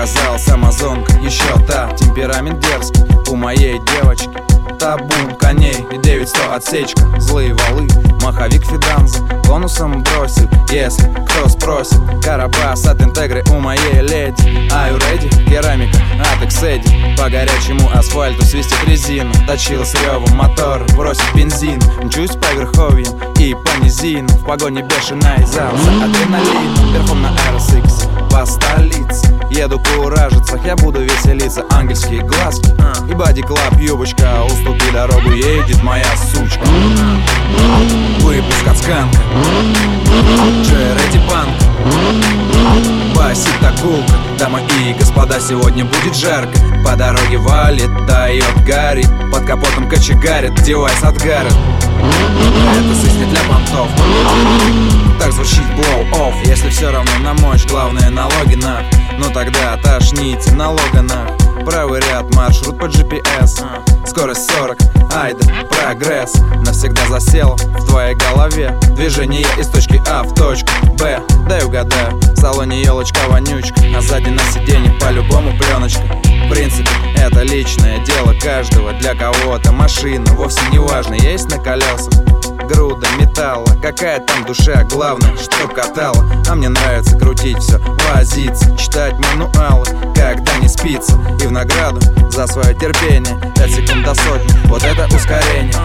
оказалась амазонка, еще та, темперамент дерзкий у моей девочки. Табун коней и 900 отсечка, злые валы, маховик Фиданза бонусом бросит, если кто спросит. Карабас от Интегры у моей леди. Are you ready? Керамика от Экседи. По горячему асфальту свистит резина, точила с ревом мотор, бросит бензин. Мчусь по верховьям и по низинам, в погоне бешеная из алса адреналин. Верхом на RSX по столице еду куражиться, я буду веселиться. Ангельские глазки и боди-клаб юбочка, уступи дорогу, едет моя сучка. Выпуск от Сканка, Джереди Панк, басит акулка. Дамы и господа, сегодня будет жарко. По дороге валит, дает гарри, под капотом кочегарит, девайс от Гаррет. Это сысни для понтов. Так звучит blow-off. Если все равно на мощь, главное налоги на. Ну тогда тошните налога на. Правый ряд, маршрут по GPS, скорость 40, айда, прогресс. Навсегда засел в твоей голове движение из точки А в точку Б. Дай угадаю, в салоне елочка-вонючка, а сзади на сиденье по-любому пленочка. В принципе, это личное дело каждого. Для кого-то машина вовсе не важно, есть на колесах груда металла. Какая там душа, главное, чтоб катала. А мне нравится крутить все, возиться, читать мануалы, когда не спится. И в награду за свое терпение 5 секунд до сотни, вот это ускорение.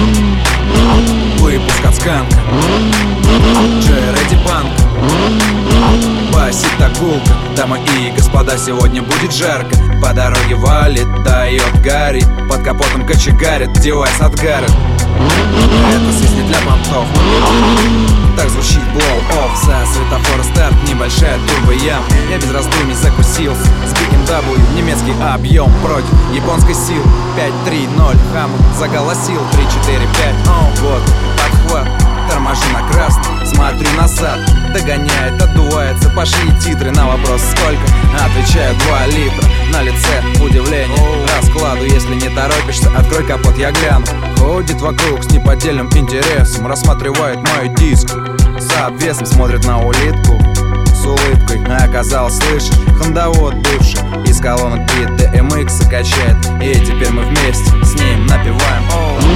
Выпуск от Сканка, Джереди Панк, басит акулка. Дамы и господа, сегодня будет жарко. По дороге валит, дает гарри, под капотом кочегарит, девайс от Гаррет. Это сысни для понтов. Так звучит blow-off. За светофора старт, небольшая турбо-ям. Я без раздумий закусился с BMW, немецкий объем против японской силы. 5-3-0, Хаммер заголосил. 3-4-5, вот, подхват. Торможу на красный, смотрю назад. Догоняет, отдувается, пошли титры. На вопрос сколько? Отвечаю 2 литра. На лице удивление, раскладу. Если не торопишься, открой капот, я гляну. Ходит вокруг с неподдельным интересом, рассматривает мой диск. За обвесом смотрит на улитку с улыбкой. А оказалось, слышишь, хондовод бывший из колонок бит DMX качает. И теперь мы вместе с ним напеваем.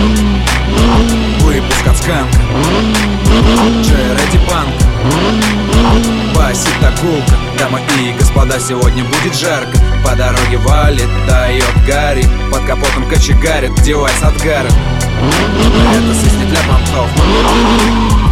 Выпуск от Сканка, Джереди Панк, басит акулка. Дамы и господа, сегодня будет жарко. По дороге валит, дает гарри, под капотом кочегарит, девайс от Гаррет. Это сысни для понтов.